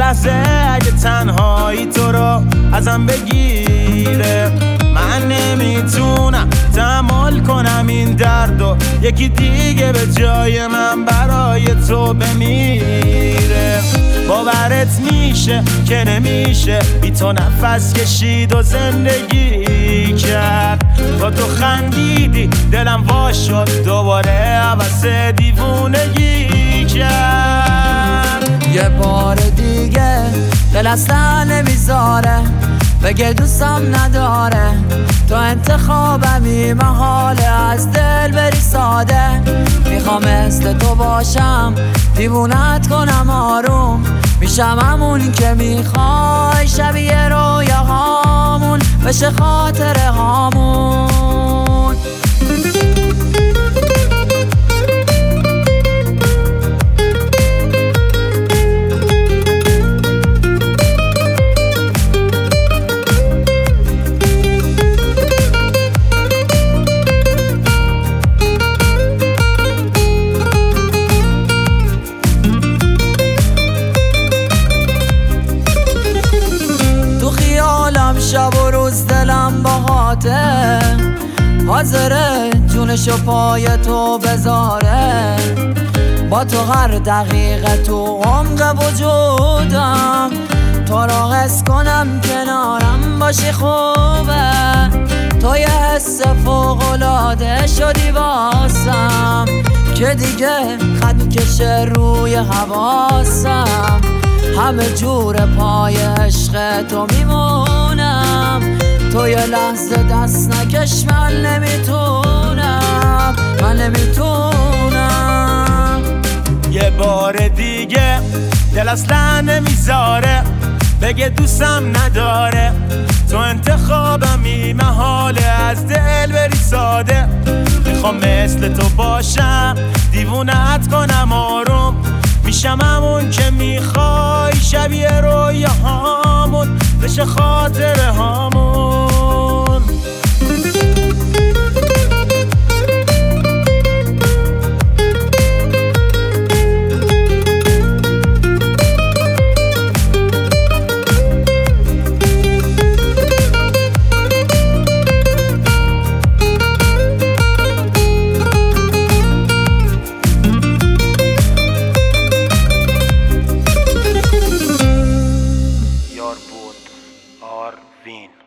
لحظه اگه تنهایی تو رو ازم بگیره، من نمیتونم تحمل کنم این دردو، یکی دیگه به جای من برای تو بمیره. باورت میشه که نمیشه بی تو نفس کشید و زندگی کرد، با تو خندیدی دلم وا شد دوباره عوض دیوونگی کرد. یه بار دیگه دل اصلا نمیذاره بگه دوستم نداره، تو انتخابمی محاله از دل بری ساده. میخوام مثل تو باشم دیوونت کنم آروم، میشم همون که میخوای شبیه رویاهامون بشه خاطره هامون. شب و روز دلم باهاته، حاضره جونشو پای تو بذاره، با تو هر دقیقه تو عمق وجودم، تو رو حس کنم کنارم باشی خوبه. تو یه حس فوق‌العاده شدی واسم که دیگه خط میکشه روی حواسم، همه جور پای عشق تو میمونم، تو یه لحظه دست نکش من نمیتونم. یه بار دیگه دل اصلا نمیذاره بگه دوستم نداره، تو انتخابمی محاله از دل بری ساده. میخوام مثل تو باشم دیوونت کنم آروم، میشم همون که میخوای شبیه رویاهامون بشه خاطره هامون. Arvin.